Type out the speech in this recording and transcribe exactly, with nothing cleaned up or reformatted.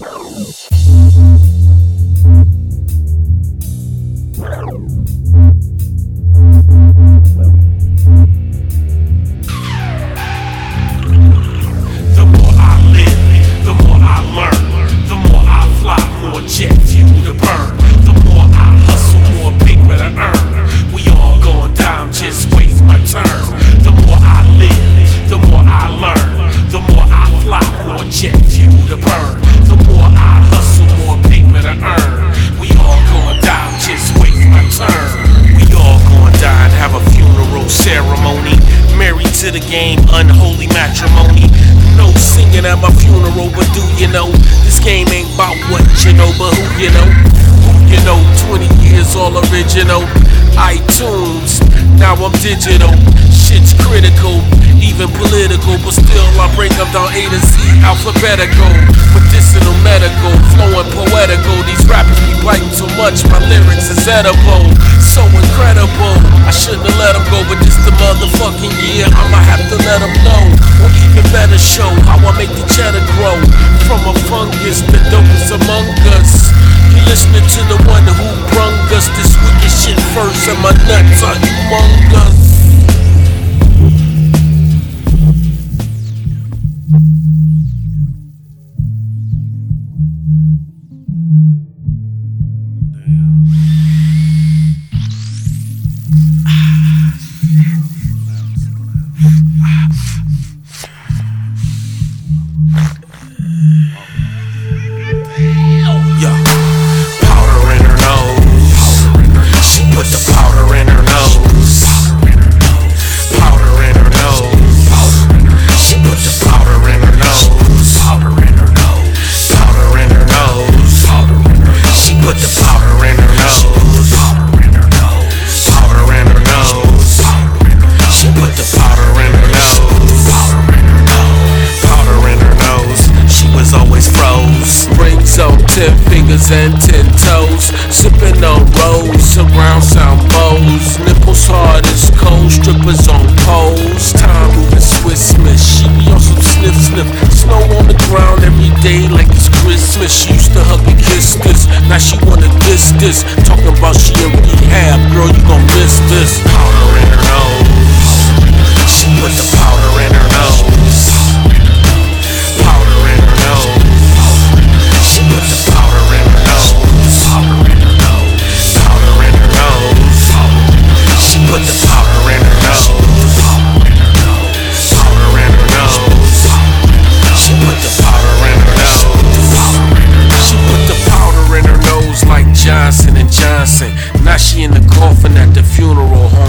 The more I live, the more I learn. The more I fly, more jet fuel to burn. The more I hustle, more paper to earn. We all gon' die, I'm just wait my turn. The more I live, the more I learn. The more I fly, more jet fuel to burn. The more I hustle, more paper to earn. We all gon' die, I'm just wait my turn. We all gon' die and have a funeral ceremony. Married to the game, unholy matrimony. No singing at my funeral, but do you know this game ain't about what you know, but who you know? Who you know? twenty years all original. iTunes, now I'm digital. Shit's critical, even political, but still I break them down A to Z, alphabetical, medicinal, medical, flowing poetical. These rappers be biting so much, my lyrics is edible. So incredible, I shouldn't have let them go, but this the motherfucking year, I'ma have to let them know. Or even better show how I make the cheddar grow. From a fungus, the dopest among us. You listening to the one who brung us this wicked shit first, and my nuts are humongous. Ten fingers and ten toes, sipping on rose, surround sound bows, nipples hard as cold, strippers on poles, time moving Swiss Miss, she be on some sniff sniff, snow on the ground every day like it's Christmas. She used to hug and kiss this, now she wanna diss this, talking about she in rehab, girl you gon' miss this. Powder in her nose, she put the powder in her nose. Powder in her nose. She put the powder in her nose. Powder in her nose. Powder in her nose. She put the powder in her nose. Powder in her nose. Powder in her nose. She put the powder in her nose. She put the powder in her nose like Johnson and Johnson. Now she in the coffin at the funeral home.